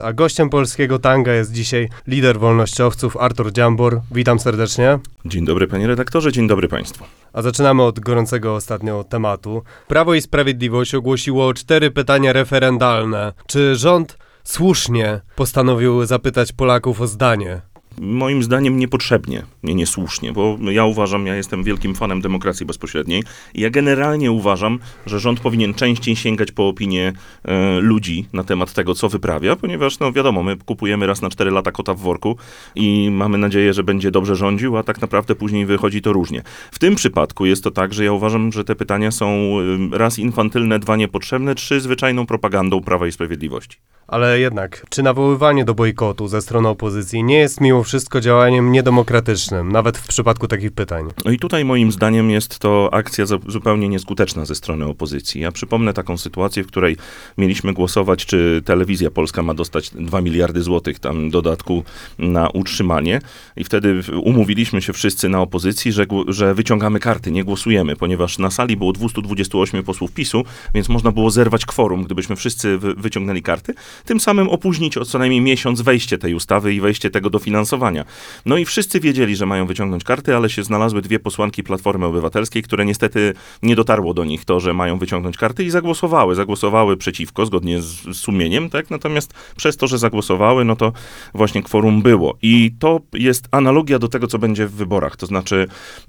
A gościem polskiego tanga jest dzisiaj lider wolnościowców Artur Dziambor. Witam serdecznie. Dzień dobry panie redaktorze, dzień dobry państwu. A zaczynamy od gorącego ostatnio tematu. Prawo i Sprawiedliwość ogłosiło 4 pytania referendalne. Czy rząd słusznie postanowił zapytać Polaków o zdanie? Moim zdaniem niepotrzebnie, niesłusznie, bo ja jestem wielkim fanem demokracji bezpośredniej i ja generalnie uważam, że rząd powinien częściej sięgać po opinię ludzi na temat tego, co wyprawia, ponieważ, wiadomo, my kupujemy raz na 4 lata kota w worku i mamy nadzieję, że będzie dobrze rządził, a tak naprawdę później wychodzi to różnie. W tym przypadku jest to tak, że ja uważam, że te pytania są raz infantylne, 2 niepotrzebne, 3 zwyczajną propagandą Prawa i Sprawiedliwości. Ale jednak, czy nawoływanie do bojkotu ze strony opozycji nie jest mimo wszystko działaniem niedemokratycznym, nawet w przypadku takich pytań? No i tutaj moim zdaniem jest to akcja zupełnie nieskuteczna ze strony opozycji. Ja przypomnę taką sytuację, w której mieliśmy głosować, czy Telewizja Polska ma dostać 2 miliardy złotych tam dodatku na utrzymanie i wtedy umówiliśmy się wszyscy na opozycji, że wyciągamy karty, nie głosujemy, ponieważ na sali było 228 posłów PiS-u, więc można było zerwać kworum, gdybyśmy wszyscy wyciągnęli karty. Tym samym opóźnić o co najmniej miesiąc wejście tej ustawy i wejście tego dofinansowania. No i wszyscy wiedzieli, że mają wyciągnąć karty, ale się znalazły 2 posłanki Platformy Obywatelskiej, które niestety nie dotarło do nich to, że mają wyciągnąć karty i zagłosowały przeciwko, zgodnie z sumieniem, tak? Natomiast przez to, że zagłosowały, no to właśnie kworum było. I to jest analogia do tego, co będzie w wyborach. To znaczy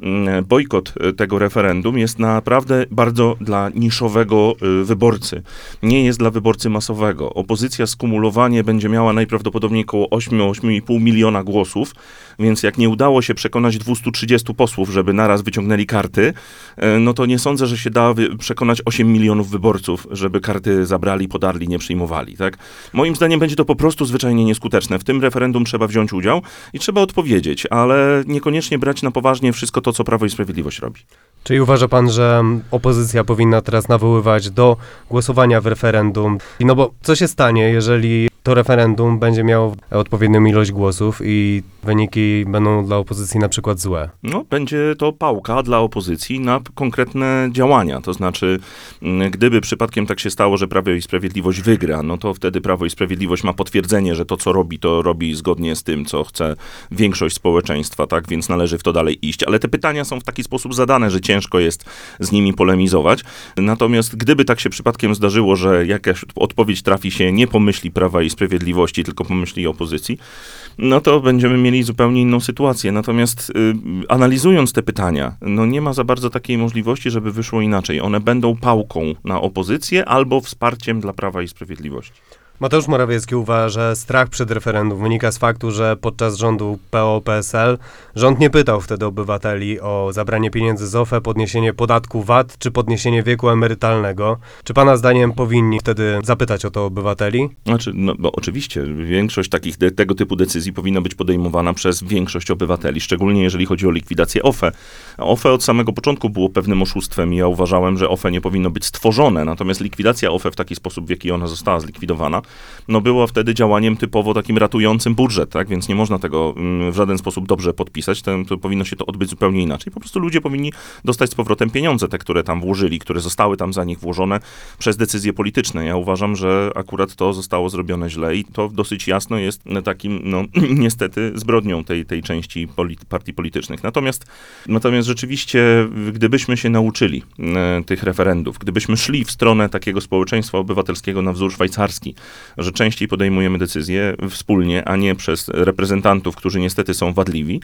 bojkot tego referendum jest naprawdę bardzo dla niszowego wyborcy. Nie jest dla wyborcy masowego. Opozycja skumulowanie będzie miała najprawdopodobniej około 8,5 miliona głosów, więc jak nie udało się przekonać 230 posłów, żeby naraz wyciągnęli karty, no to nie sądzę, że się da przekonać 8 milionów wyborców, żeby karty zabrali, podarli, nie przyjmowali, tak? Moim zdaniem będzie to po prostu zwyczajnie nieskuteczne. W tym referendum trzeba wziąć udział i trzeba odpowiedzieć, ale niekoniecznie brać na poważnie wszystko to, co Prawo i Sprawiedliwość robi. Czyli uważa pan, że opozycja powinna teraz nawoływać do głosowania w referendum? No bo co się stanie, jeżeli to referendum będzie miało odpowiednią ilość głosów i wyniki będą dla opozycji na przykład złe? No, będzie to pałka dla opozycji na konkretne działania. To znaczy, gdyby przypadkiem tak się stało, że Prawo i Sprawiedliwość wygra, no to wtedy Prawo i Sprawiedliwość ma potwierdzenie, że to robi zgodnie z tym, co chce większość społeczeństwa, tak? Więc należy w to dalej iść. Ale te pytania są w taki sposób zadane, że ciężko jest z nimi polemizować. Natomiast gdyby tak się przypadkiem zdarzyło, że jakaś odpowiedź trafi się nie po myśli Prawa i Sprawiedliwości, tylko po myśli opozycji, no to będziemy mieli zupełnie inną sytuację. Natomiast analizując te pytania, no nie ma za bardzo takiej możliwości, żeby wyszło inaczej. One będą pałką na opozycję albo wsparciem dla Prawa i Sprawiedliwości. Mateusz Morawiecki uważa, że strach przed referendum wynika z faktu, że podczas rządu PO-PSL rząd nie pytał wtedy obywateli o zabranie pieniędzy z OFE, podniesienie podatku VAT czy podniesienie wieku emerytalnego. Czy pana zdaniem powinni wtedy zapytać o to obywateli? Znaczy, bo oczywiście większość tego typu decyzji powinna być podejmowana przez większość obywateli, szczególnie jeżeli chodzi o likwidację OFE. OFE od samego początku było pewnym oszustwem i ja uważałem, że OFE nie powinno być stworzone, natomiast likwidacja OFE w taki sposób, w jaki ona została zlikwidowana, no było wtedy działaniem typowo takim ratującym budżet, tak? Więc nie można tego w żaden sposób dobrze podpisać. To powinno się to odbyć zupełnie inaczej. Po prostu ludzie powinni dostać z powrotem pieniądze, te, które tam włożyli, które zostały tam za nich włożone przez decyzje polityczne. Ja uważam, że akurat to zostało zrobione źle i to dosyć jasno jest takim, niestety zbrodnią tej części partii politycznych. Natomiast rzeczywiście, gdybyśmy się nauczyli tych referendów, gdybyśmy szli w stronę takiego społeczeństwa obywatelskiego na wzór szwajcarski, że częściej podejmujemy decyzje wspólnie, a nie przez reprezentantów, którzy niestety są wadliwi,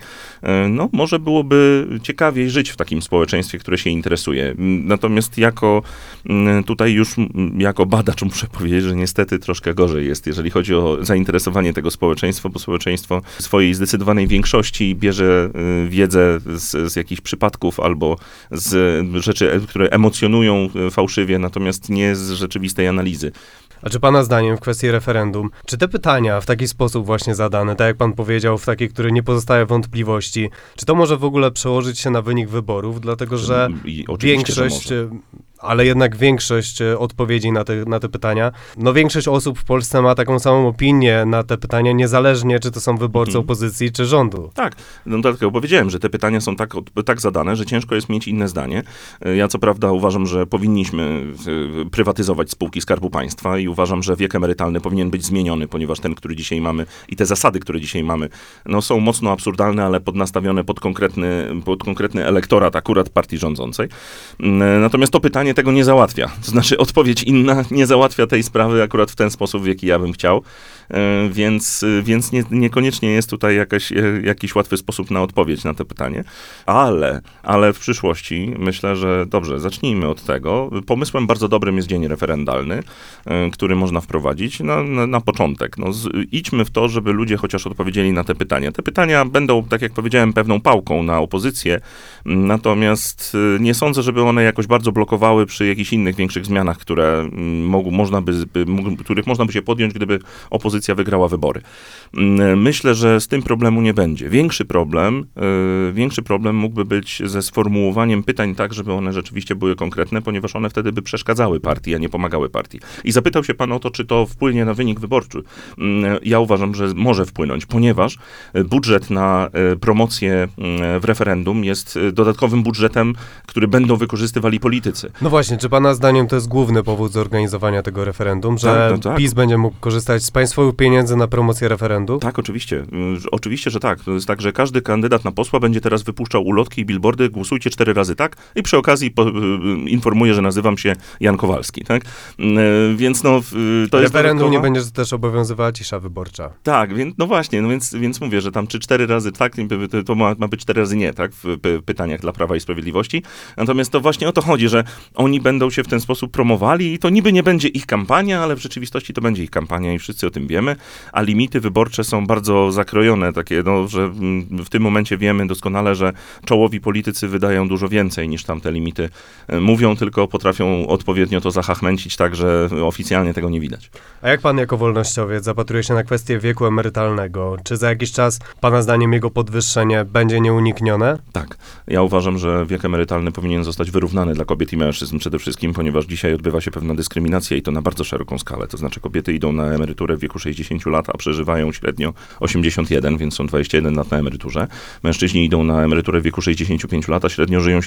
no może byłoby ciekawiej żyć w takim społeczeństwie, które się interesuje. Natomiast jako badacz muszę powiedzieć, że niestety troszkę gorzej jest, jeżeli chodzi o zainteresowanie tego społeczeństwa, bo społeczeństwo w swojej zdecydowanej większości bierze wiedzę z jakichś przypadków albo z rzeczy, które emocjonują fałszywie, natomiast nie z rzeczywistej analizy. A czy pana zdaniem w kwestii referendum, czy te pytania w taki sposób właśnie zadane, tak jak pan powiedział, w takie, które nie pozostawia wątpliwości, czy to może w ogóle przełożyć się na wynik wyborów, dlatego że większość ale jednak większość odpowiedzi na te pytania. No większość osób w Polsce ma taką samą opinię na te pytania, niezależnie czy to są wyborcy opozycji, czy rządu. Tak, no dlatego powiedziałem, że te pytania są tak zadane, że ciężko jest mieć inne zdanie. Ja co prawda uważam, że powinniśmy prywatyzować spółki Skarbu Państwa i uważam, że wiek emerytalny powinien być zmieniony, ponieważ ten, który dzisiaj mamy i te zasady, które dzisiaj mamy, no są mocno absurdalne, ale nastawione pod konkretny elektorat akurat partii rządzącej. Natomiast to pytanie tego nie załatwia. To znaczy odpowiedź inna nie załatwia tej sprawy akurat w ten sposób, w jaki ja bym chciał. Więc niekoniecznie jest tutaj jakiś łatwy sposób na odpowiedź na to pytanie. Ale w przyszłości myślę, że dobrze, zacznijmy od tego. Pomysłem bardzo dobrym jest dzień referendalny, który można wprowadzić na początek. No, idźmy w to, żeby ludzie chociaż odpowiedzieli na te pytania. Te pytania będą, tak jak powiedziałem, pewną pałką na opozycję, natomiast nie sądzę, żeby one jakoś bardzo blokowały przy jakichś innych większych zmianach, których można by się podjąć, gdyby opozycja wygrała wybory. Myślę, że z tym problemu nie będzie. Większy problem mógłby być ze sformułowaniem pytań tak, żeby one rzeczywiście były konkretne, ponieważ one wtedy by przeszkadzały partii, a nie pomagały partii. I zapytał się pan o to, czy to wpłynie na wynik wyborczy. Ja uważam, że może wpłynąć, ponieważ budżet na promocję w referendum jest dodatkowym budżetem, który będą wykorzystywali politycy. No właśnie, czy pana zdaniem to jest główny powód zorganizowania tego referendum, że tak. PiS będzie mógł korzystać z państwowych pieniędzy na promocję referendum? Tak, oczywiście. Oczywiście, że tak. To jest tak, że każdy kandydat na posła będzie teraz wypuszczał ulotki i billboardy, głosujcie 4 razy tak i przy okazji informuje, że nazywam się Jan Kowalski, tak? Więc to jest referendum nie będzie też obowiązywała cisza wyborcza. Tak, więc mówię, że tam czy 4 razy tak, to ma być 4 razy nie, tak? W pytaniach dla Prawa i Sprawiedliwości. Natomiast to właśnie o to chodzi, że oni będą się w ten sposób promowali i to niby nie będzie ich kampania, ale w rzeczywistości to będzie ich kampania i wszyscy o tym wiemy, a limity wyborcze są bardzo zakrojone, takie, że w tym momencie wiemy doskonale, że czołowi politycy wydają dużo więcej niż tamte limity mówią, tylko potrafią odpowiednio to zachachmęcić tak, że oficjalnie tego nie widać. A jak pan jako wolnościowiec zapatruje się na kwestię wieku emerytalnego? Czy za jakiś czas pana zdaniem jego podwyższenie będzie nieuniknione? Tak. Ja uważam, że wiek emerytalny powinien zostać wyrównany dla kobiet i mężczyzn przede wszystkim, ponieważ dzisiaj odbywa się pewna dyskryminacja i to na bardzo szeroką skalę. To znaczy kobiety idą na emeryturę w wieku 60 lat, a przeżywają średnio 81, więc są 21 lat na emeryturze. Mężczyźni idą na emeryturę w wieku 65 lat, a średnio żyją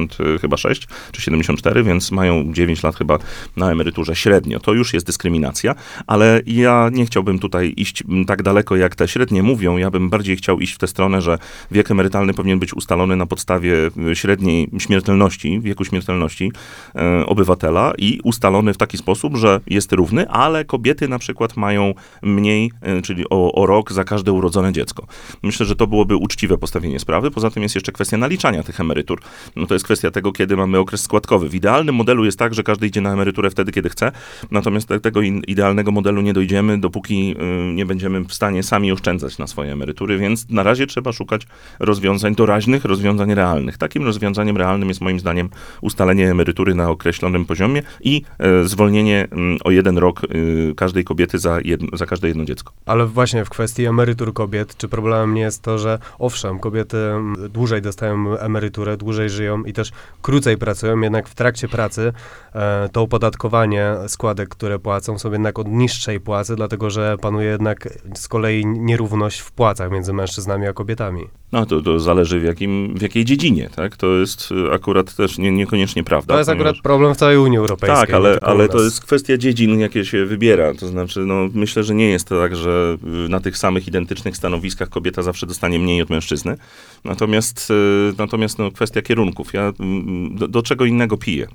76 czy 74, więc mają 9 lat chyba na emeryturze średnio. To już jest dyskryminacja, ale ja nie chciałbym tutaj iść tak daleko, jak te średnie mówią. Ja bym bardziej chciał iść w tę stronę, że wiek emerytalny powinien być ustalony na podstawie średniej śmiertelności, wieku śmiertelności obywatela i ustalony w taki sposób, że jest równy, ale kobiety na przykład mają mniej, czyli o rok za każde urodzone dziecko. Myślę, że to byłoby uczciwe postawienie sprawy. Poza tym jest jeszcze kwestia naliczania tych emerytur. No to jest kwestia tego, kiedy mamy okres składkowy. W idealnym modelu jest tak, że każdy idzie na emeryturę wtedy, kiedy chce, natomiast do tego idealnego modelu nie dojdziemy, dopóki nie będziemy w stanie sami oszczędzać na swoje emerytury, więc na razie trzeba szukać rozwiązań doraźnych, rozwiązań realnych. Takim rozwiązaniem realnym jest moim zdaniem ustalenie emerytury na określonym poziomie i zwolnienie o 1 rok każdej kobiety za każde jedno dziecko. Ale właśnie w kwestii emerytur kobiet, czy problemem nie jest to, że owszem, kobiety dłużej dostają emeryturę, dłużej żyją i też krócej pracują, jednak w trakcie pracy to opodatkowanie składek, które płacą, są jednak od niższej płacy, dlatego że panuje jednak z kolei nierówność w płacach między mężczyznami a kobietami. No to zależy w jakiej dziedzinie, tak? To jest akurat też niekoniecznie prawda. To jest akurat problem w całej Unii Europejskiej. Tak, ale to jest kwestia dziedzin, jakie się wybiera. To znaczy, myślę, że nie jest to tak, że na tych samych identycznych stanowiskach kobieta zawsze dostanie mniej od mężczyzny. Natomiast kwestia kierunków. Ja do czego innego piję.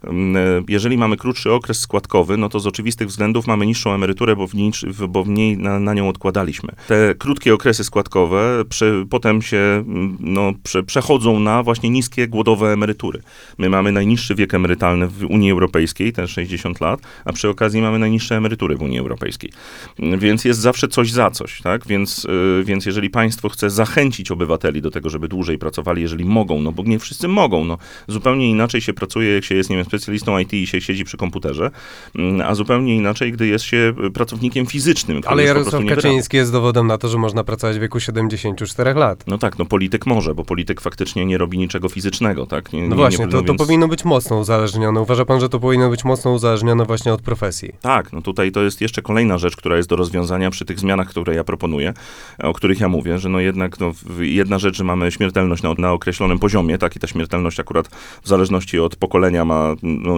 Jeżeli mamy krótszy okres składkowy, no to z oczywistych względów mamy niższą emeryturę, bo mniej na nią odkładaliśmy. Te krótkie okresy składkowe potem się przechodzą na właśnie niskie, głodowe emerytury. My mamy najniższy wiek emerytalny w Unii Europejskiej, ten 60 lat, a przy okazji mamy najniższe emerytury w Unii Europejskiej. Więc jest zawsze coś za coś, tak? Więc jeżeli państwo chce zachęcić obywateli do tego, żeby dłużej pracowali, jeżeli mogą, no bo nie wszyscy mogą, zupełnie inaczej się pracuje, jak się jest, nie wiem, specjalistą IT i się siedzi przy komputerze, a zupełnie inaczej, gdy jest się pracownikiem fizycznym. Ale Jarosław Kaczyński jest dowodem na to, że można pracować w wieku 74 lat. No tak, polityk może, bo polityk faktycznie nie robi niczego fizycznego, tak? No właśnie, to powinno być mocno uzależnione. Uważa pan, że to powinno być mocno uzależnione właśnie od profesji? Tak, tutaj to jest jeszcze kolejna rzecz, która jest do rozwiązania przy tych zmianach, które ja proponuję, o których ja mówię, że jednak jedna rzecz, że mamy śmiertelność na określonym poziomie, tak, i ta śmiertelność akurat w zależności od pokolenia ma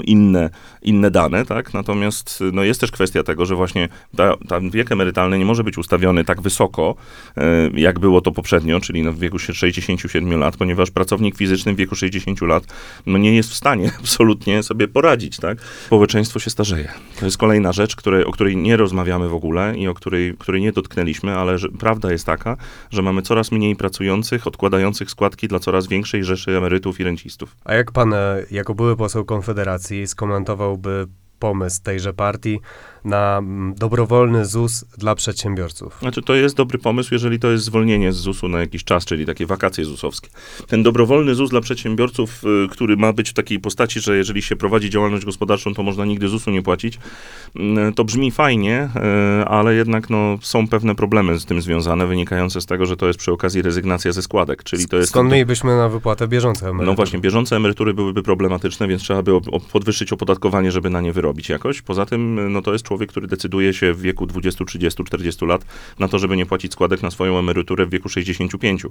inne dane, tak, natomiast jest też kwestia tego, że właśnie ten wiek emerytalny nie może być ustawiony tak wysoko, jak było to poprzednio, czyli w wieku 67 lat, ponieważ pracownik fizyczny w wieku 60 lat nie jest w stanie absolutnie sobie poradzić, tak. Społeczeństwo się starzeje. To jest kolejna rzecz, o której nie rozmawiamy w ogóle i o której nie dotknęliśmy, ale prawda jest taka, że mamy coraz mniej pracujących, odkładających składki dla coraz większej rzeszy emerytów i rencistów. A jak pan, jako były poseł Konfederacji, skomentowałby pomysł tejże partii na dobrowolny ZUS dla przedsiębiorców? Znaczy, to jest dobry pomysł, jeżeli to jest zwolnienie z ZUS-u na jakiś czas, czyli takie wakacje ZUS-owskie. Ten dobrowolny ZUS dla przedsiębiorców, który ma być w takiej postaci, że jeżeli się prowadzi działalność gospodarczą, to można nigdy ZUS-u nie płacić, to brzmi fajnie, ale jednak są pewne problemy z tym związane, wynikające z tego, że to jest przy okazji rezygnacja ze składek, czyli to jest... Skąd mielibyśmy na wypłatę bieżące emerytury? No właśnie, bieżące emerytury byłyby problematyczne, więc trzeba by podwyższyć opodatkowanie, żeby na nie wyrobić jakoś. Poza tym, to jest człowiek, który decyduje się w wieku 20, 30, 40 lat na to, żeby nie płacić składek na swoją emeryturę w wieku 65.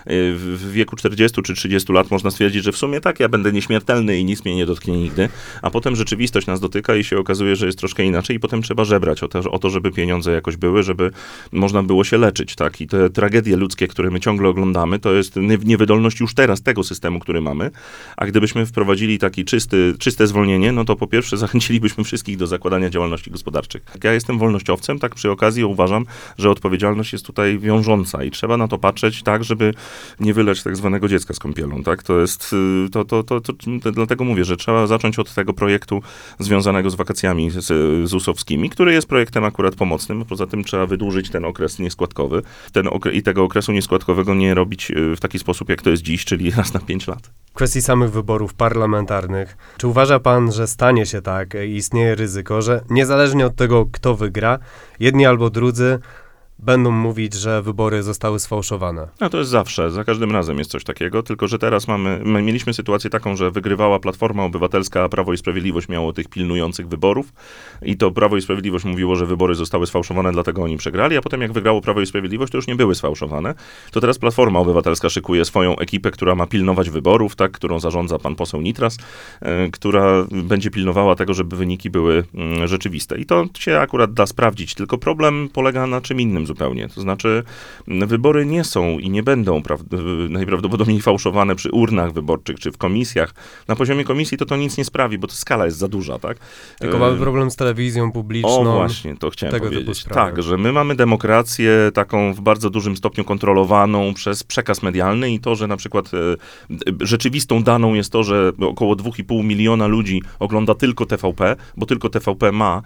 W wieku 40 czy 30 lat można stwierdzić, że w sumie tak, ja będę nieśmiertelny i nic mnie nie dotknie nigdy, a potem rzeczywistość nas dotyka i się okazuje, że jest troszkę inaczej i potem trzeba żebrać o to, żeby pieniądze jakoś były, żeby można było się leczyć, tak? I te tragedie ludzkie, które my ciągle oglądamy, to jest niewydolność już teraz tego systemu, który mamy, a gdybyśmy wprowadzili taki czyste zwolnienie, to po pierwsze zachęcilibyśmy wszystkich do zakładania działalności gospodarczych. Jak ja jestem wolnościowcem, tak przy okazji uważam, że odpowiedzialność jest tutaj wiążąca i trzeba na to patrzeć tak, żeby nie wylać tak zwanego dziecka z kąpielą, tak? To jest, dlatego mówię, że trzeba zacząć od tego projektu związanego z wakacjami ZUS-owskimi, który jest projektem akurat pomocnym, poza tym trzeba wydłużyć ten okres nieskładkowy i tego okresu nieskładkowego nie robić w taki sposób, jak to jest dziś, czyli raz na 5 lat. W kwestii samych wyborów parlamentarnych, czy uważa pan, że stanie się tak i istnieje ryzyko, że niezależnie od tego, kto wygra, jedni albo drudzy będą mówić, że wybory zostały sfałszowane? To jest zawsze, za każdym razem jest coś takiego, tylko że teraz mieliśmy sytuację taką, że wygrywała Platforma Obywatelska, a Prawo i Sprawiedliwość miało tych pilnujących wyborów i to Prawo i Sprawiedliwość mówiło, że wybory zostały sfałszowane, dlatego oni przegrali, a potem jak wygrało Prawo i Sprawiedliwość, to już nie były sfałszowane. To teraz Platforma Obywatelska szykuje swoją ekipę, która ma pilnować wyborów, tak, którą zarządza pan poseł Nitras, która będzie pilnowała tego, żeby wyniki były rzeczywiste. I to się akurat da sprawdzić, tylko problem polega na czym innym zupełnie. To znaczy, wybory nie są i nie będą najprawdopodobniej fałszowane przy urnach wyborczych, czy w komisjach. Na poziomie komisji to nic nie sprawi, bo to skala jest za duża, tak? Tylko mamy problem z telewizją publiczną. O właśnie, to chciałem tego powiedzieć. typu sprawy. Tak, że my mamy demokrację taką w bardzo dużym stopniu kontrolowaną przez przekaz medialny i to, że na przykład rzeczywistą daną jest to, że około 2,5 miliona ludzi ogląda tylko TVP, bo tylko TVP ma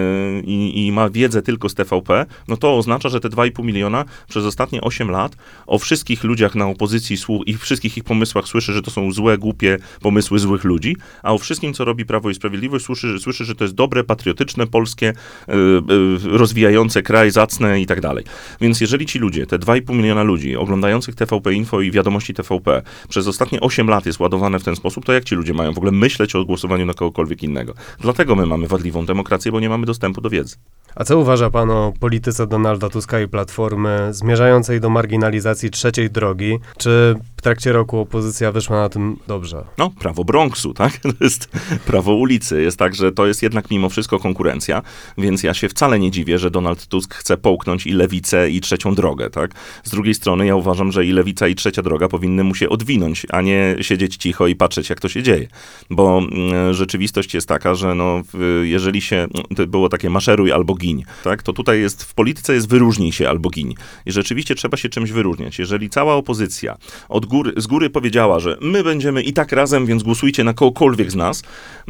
i ma wiedzę tylko z TVP, to oznacza, że te 2,5 miliona przez ostatnie 8 lat o wszystkich ludziach na opozycji i wszystkich ich pomysłach słyszy, że to są złe, głupie pomysły złych ludzi, a o wszystkim, co robi Prawo i Sprawiedliwość, słyszy, że to jest dobre, patriotyczne, polskie, rozwijające kraj, zacne i tak dalej. Więc jeżeli ci ludzie, te 2,5 miliona ludzi oglądających TVP Info i wiadomości TVP przez ostatnie 8 lat jest ładowane w ten sposób, to jak ci ludzie mają w ogóle myśleć o głosowaniu na kogokolwiek innego? Dlatego my mamy wadliwą demokrację, bo nie mamy dostępu do wiedzy. A co uważa pan o polityce Donalda Tuska i Platformy zmierzającej do marginalizacji trzeciej drogi? Czy w trakcie roku opozycja wyszła na tym dobrze? Prawo Bronxu, tak? To jest prawo ulicy. Jest tak, że to jest jednak mimo wszystko konkurencja, więc ja się wcale nie dziwię, że Donald Tusk chce połknąć i lewicę, i trzecią drogę, tak? Z drugiej strony ja uważam, że i lewica, i trzecia droga powinny mu się odwinąć, a nie siedzieć cicho i patrzeć, jak to się dzieje. Bo rzeczywistość jest taka, że jeżeli to było takie maszeruj albo giń, tak? To tutaj w polityce jest wyróżnij się albo giń. I rzeczywiście trzeba się czymś wyróżniać. Jeżeli cała opozycja od z góry powiedziała, że my będziemy i tak razem, więc głosujcie na kogokolwiek z nas,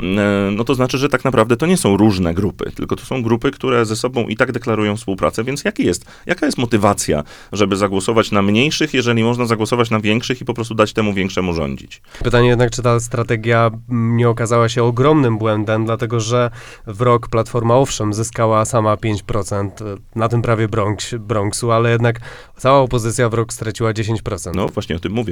no to znaczy, że tak naprawdę to nie są różne grupy, tylko to są grupy, które ze sobą i tak deklarują współpracę, więc jaka jest motywacja, żeby zagłosować na mniejszych, jeżeli można zagłosować na większych i po prostu dać temu większemu rządzić? Pytanie jednak, czy ta strategia nie okazała się ogromnym błędem, dlatego że w rok Platforma owszem zyskała sama 5% na tym prawie Bronxu, ale jednak cała opozycja w rok straciła 10%. No właśnie o tym mówię.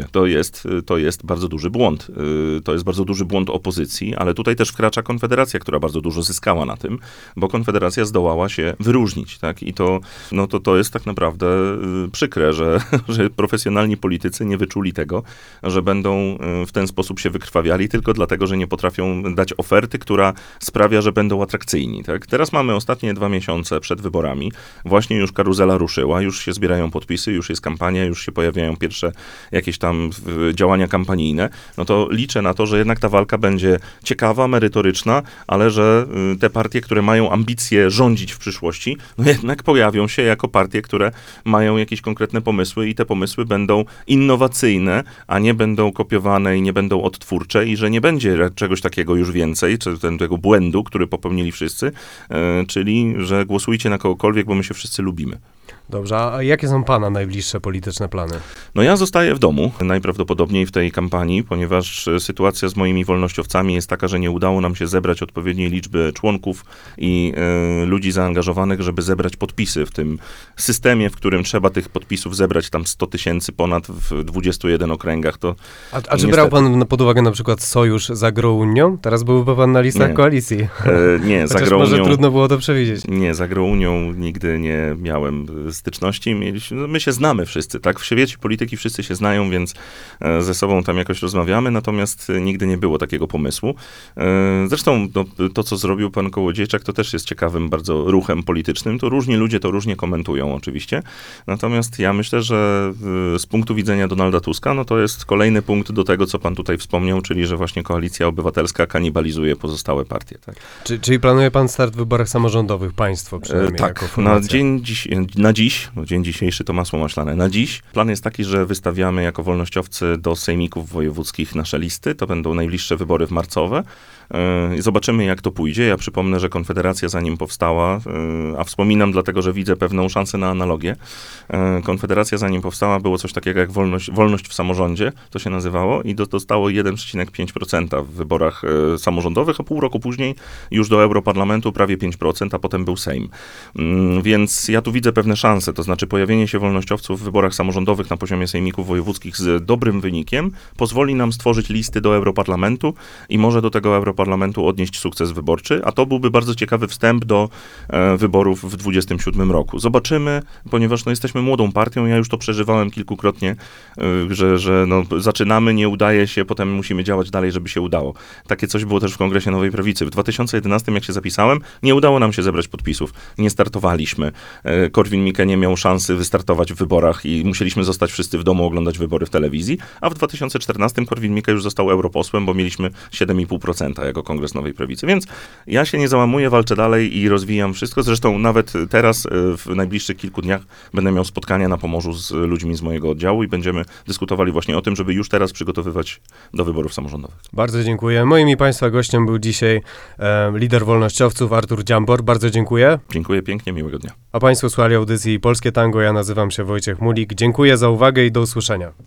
To jest bardzo duży błąd. To jest bardzo duży błąd opozycji, ale tutaj też wkracza Konfederacja, która bardzo dużo zyskała na tym, bo Konfederacja zdołała się wyróżnić, tak? I to jest tak naprawdę przykre, że profesjonalni politycy nie wyczuli tego, że będą w ten sposób się wykrwawiali tylko dlatego, że nie potrafią dać oferty, która sprawia, że będą atrakcyjni, tak? Teraz mamy ostatnie 2 miesiące przed wyborami. Właśnie już karuzela ruszyła, już się zbierają podpisy, już jest kampania, już się pojawiają pierwsze jakieś tam działania kampanijne. No to liczę na to, że jednak ta walka będzie ciekawa, merytoryczna, ale że te partie, które mają ambicje rządzić w przyszłości, no jednak pojawią się jako partie, które mają jakieś konkretne pomysły i te pomysły będą innowacyjne, a nie będą kopiowane i nie będą odtwórcze i że nie będzie czegoś takiego już więcej, czy tego błędu, który popełnili wszyscy, czyli, że głosujcie na kogokolwiek, bo my się wszyscy lubimy. Dobrze, a jakie są pana najbliższe polityczne plany? No ja zostaję w domu najprawdopodobniej w tej kampanii, ponieważ sytuacja z moimi wolnościowcami jest taka, że nie udało nam się zebrać odpowiedniej liczby członków i ludzi zaangażowanych, żeby zebrać podpisy w tym systemie, w którym trzeba tych podpisów zebrać tam 100 000 ponad w 21 okręgach. To A czy niestety... brał pan pod uwagę na przykład sojusz z Agrounią? Teraz byłby pan na listach koalicji. Nie, z Chociaż Agrounią... może trudno było to przewidzieć. Nie, z Agrounią nigdy nie miałem styczności. My się znamy wszyscy, tak? W świecie polityki wszyscy się znają, więc ze sobą tam jakoś rozmawiamy, natomiast nigdy nie było takiego pomysłu. Zresztą to, co zrobił pan Kołodziejczak, to też jest ciekawym bardzo ruchem politycznym. To różni ludzie to różnie komentują oczywiście. Natomiast ja myślę, że z punktu widzenia Donalda Tuska, no to jest kolejny punkt do tego, co pan tutaj wspomniał, czyli że właśnie Koalicja Obywatelska kanibalizuje pozostałe partie. Tak? Czyli planuje pan start w wyborach samorządowych, państwo przynajmniej jako Tak, formacja? Dzień dzisiejszy to masło maślane. Na dziś plan jest taki, że wystawiamy jako wolnościowcy do sejmików wojewódzkich nasze listy. To będą najbliższe wybory marcowe. Zobaczymy, jak to pójdzie. Ja przypomnę, że Konfederacja zanim powstała, a wspominam dlatego, że widzę pewną szansę na analogię. Konfederacja zanim powstała było coś takiego jak wolność w samorządzie, to się nazywało i dostało 1,5% w wyborach samorządowych, a pół roku później już do Europarlamentu prawie 5%, a potem był Sejm. Więc ja tu widzę pewne szanse, to znaczy pojawienie się wolnościowców w wyborach samorządowych na poziomie sejmików wojewódzkich z dobrym wynikiem pozwoli nam stworzyć listy do Europarlamentu i może do tego Europarlamentu odnieść sukces wyborczy, a to byłby bardzo ciekawy wstęp do wyborów w 2027 roku. Zobaczymy, ponieważ jesteśmy młodą partią, ja już to przeżywałem kilkukrotnie, że zaczynamy, nie udaje się, potem musimy działać dalej, żeby się udało. Takie coś było też w Kongresie Nowej Prawicy. W 2011, jak się zapisałem, nie udało nam się zebrać podpisów. Nie startowaliśmy. Korwin-Mikke nie miał szansy wystartować w wyborach i musieliśmy zostać wszyscy w domu, oglądać wybory w telewizji, a w 2014 Korwin-Mikke już został europosłem, bo mieliśmy 7,5% jako Kongres Nowej Prawicy. Więc ja się nie załamuję, walczę dalej i rozwijam wszystko. Zresztą nawet teraz, w najbliższych kilku dniach będę miał spotkania na Pomorzu z ludźmi z mojego oddziału i będziemy dyskutowali właśnie o tym, żeby już teraz przygotowywać do wyborów samorządowych. Bardzo dziękuję. Moim i państwa gościem był dzisiaj lider wolnościowców Artur Dziambor. Bardzo dziękuję. Dziękuję pięknie, miłego dnia. A państwo słuchali audycji Polskie Tango. Ja nazywam się Wojciech Mulik. Dziękuję za uwagę i do usłyszenia.